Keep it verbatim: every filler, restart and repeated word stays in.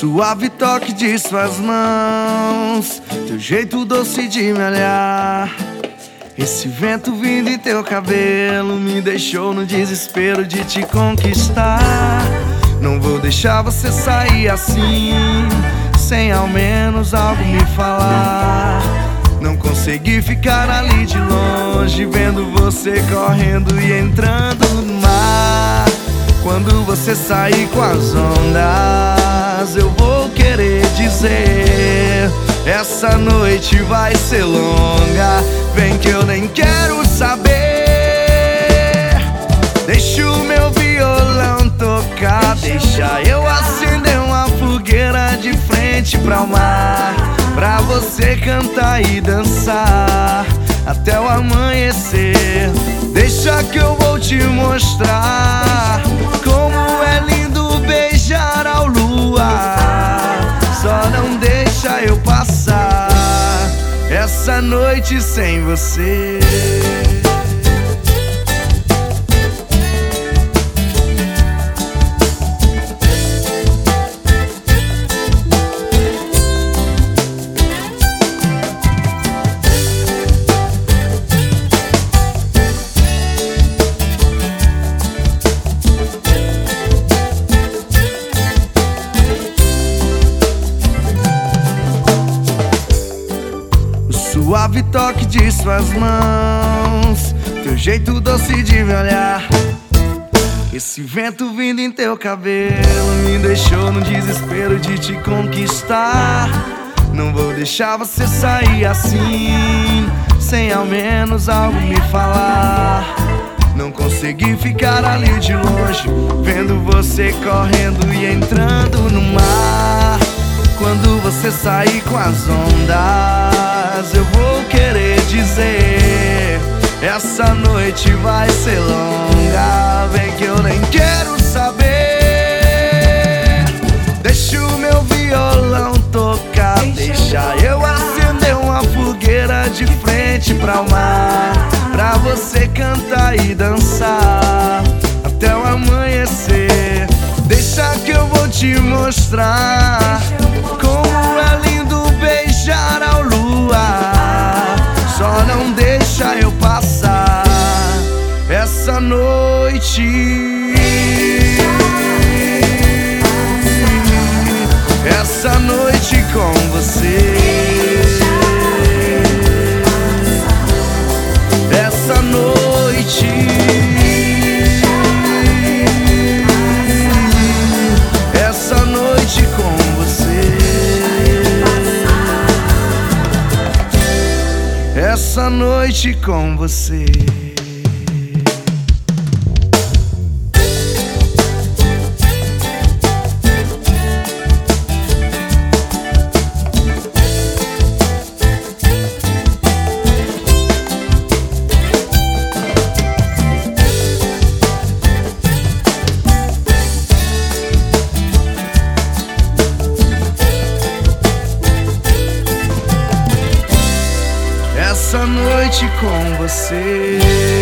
suave toque de suas mãos, teu jeito doce de me olhar. Esse vento vindo em teu cabelo me deixou no desespero de te conquistar. Não vou deixar você sair assim, sem ao menos algo me falar. Não consegui ficar ali de longe, vendo você correndo e entrando no mar. Quando você sair com as ondas, eu vou querer dizer: essa noite vai ser longa, vem que eu nem quero saber. Deixa o meu violão tocar, deixa eu acender uma fogueira de frente pra o mar, pra você cantar e dançar até o amanhecer. Deixa que eu vou te mostrar como é lindo beijar ao luar. Só não deixa eu passar essa noite sem você. Suave toque de suas mãos, teu jeito doce de me olhar. Esse vento vindo em teu cabelo me deixou no desespero de te conquistar. Não vou deixar você sair assim, sem ao menos algo me falar. Não consegui ficar ali de longe, vendo você correndo e entrando no mar. Quando você sair com as ondas, eu vou querer dizer: essa noite vai ser longa, vem que eu nem quero saber. Deixa o meu violão tocar, deixa eu acender uma fogueira de frente pra o mar, pra você cantar e dançar até o amanhecer. Deixa que eu vou te mostrar como é lindo beijar ao luar. Só não deixa eu passar essa noite, essa noite com você, essa noite, essa noite com você, essa noite com você. Essa noite com você.